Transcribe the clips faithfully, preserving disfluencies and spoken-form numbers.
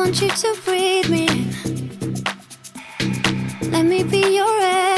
want you to breathe me. Let me be your air.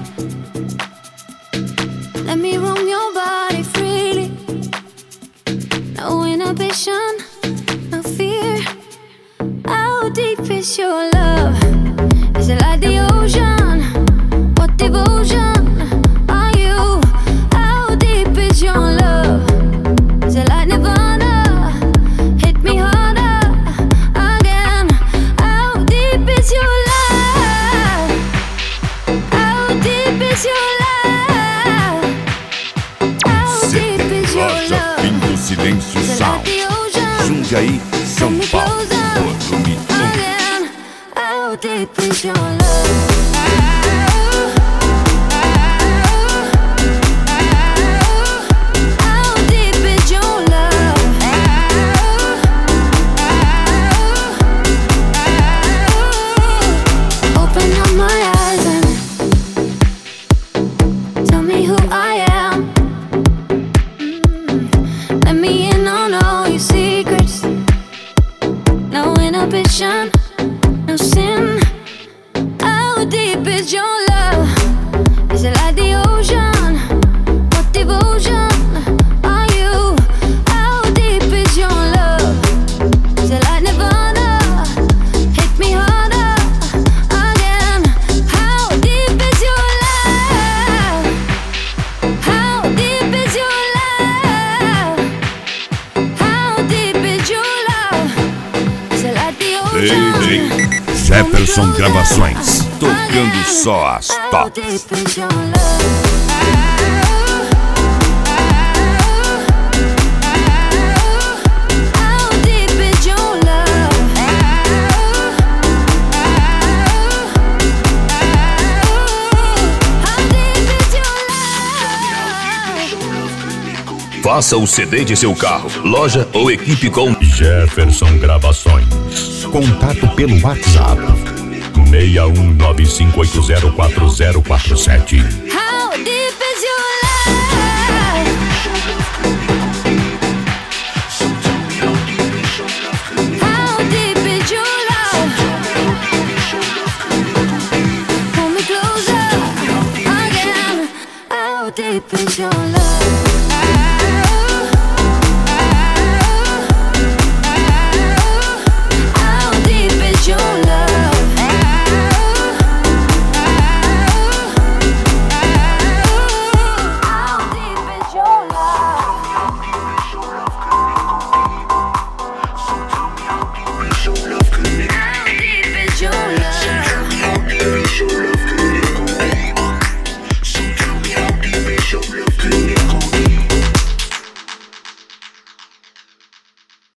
Let me roam your body freely. No inhibition, no fear. How deep is your love? Is it like the ocean? What devotion are you? How deep is your love? Is it like Nirvana? Hit me harder again. How deep is your love? How deep is your love? How deep is your love? Fim do Silêncio Sound. Jundiaí, São Paulo. Again. How deep is your love? No sin. How deep is your love? Is it like the ocean? What devotion are you? How deep is your love? Is it like Nirvana? Hit me harder again. How deep is your love? How deep is your love? How deep is your love? Is it like the ocean? D J Jefferson Gravações, tocando só as tops. Faça o C D de seu carro, loja ou equipe com Jefferson Gravações. Contato pelo WhatsApp seis um nove cinco oito zero quatro zero quatro sete. How deep is your